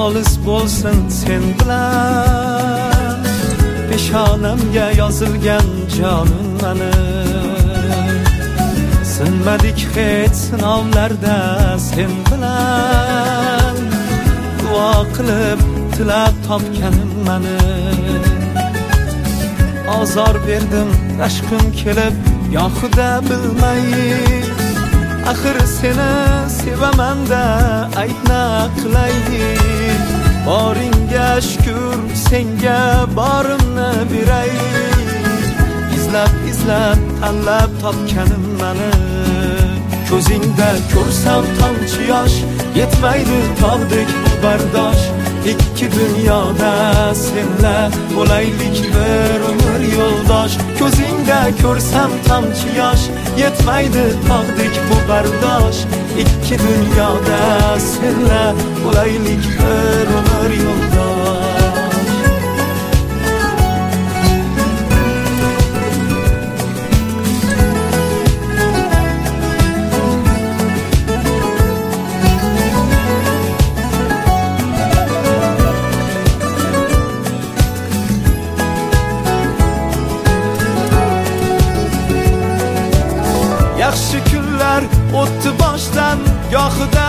xolis bo'lsin sen bilan. Peshonamga yozilgan jonim mani, sinmadik hech sinovlarda sen bilan. Duo qilib tilab topganim mani, azor berdim tashqim kelib yoxuda bilmay. Axir seni sevaman-da aytna qilay. Boringga shukr, senga borimni beray. Izlab tanlab topganim mani, ko'zingda ko'rsam tomchi yosh, yetmaydi tog'dek bu bardosh. Ikki dunyoda senla bo'laylik bir umr yo'ldosh. Ko'zingda ko'rsam tomchi yosh, yetmaydi tog'dek bu bardosh. Ikki dunyoda senla bo'laylik bir umr yo'ldosh. Yaxshi kunlar o'tdi boshdan, gohida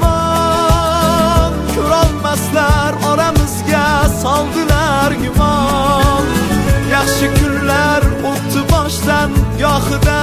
yomon. Ko'rolmaslar oramizga soldilar gumon. Yaxshi kunlar o'tdi boshdan, gohida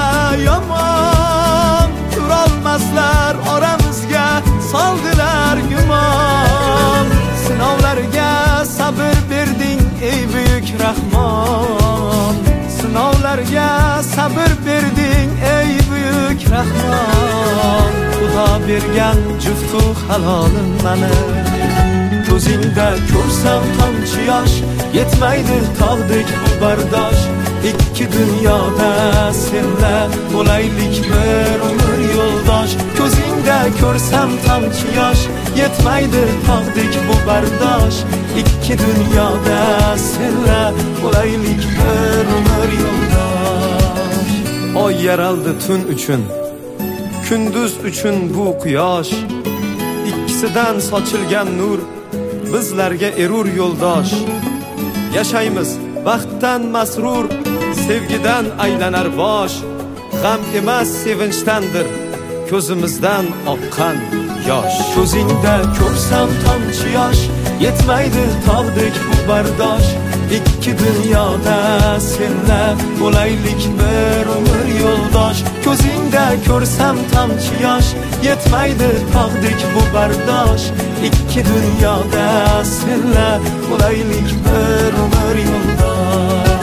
yomon. Ko'rolmaslar oramizga soldilar gumon. Sinovlarga sabr berding ey buyuk Rahmon. Sinovlarga sabr berding ey buyuk Rahmon. Xudo bergan juftu halolim mani, ko'zingda ko'rsam tomchi yosh, yetmaydi tog'dek bu bardosh. Ikki dunyoda senla bo'laylik bir umr yo'ldosh. Ko'zingda ko'rsam tomchi yosh, yetmaydi tog'dek bu bardosh. Ikki dunyoda senla bo'laylik bir umr yo'ldosh. Oy yaraldi tun uchun, kunduz uchun bu quyosh. Ikkisidan sochilgan nur bizlarga erur yo'ldosh. Yashaymiz baxtdan masrur, sevgidan aylanar bosh. G'am emas sevinchdandir ko'zimizdan oqqan yosh. Ko'zingda ko'rsam tomchi yosh, yetmaydi tog'dek bu bardosh. Ikki dunyoda senla bo'laylik bir umr yo'ldosh. Ko'zingda ko'rsam tomchi yosh, yetmaydi tog'dek bu bardosh. Ikki dunyoda senla bo'laylik bir umr yo'ldosh.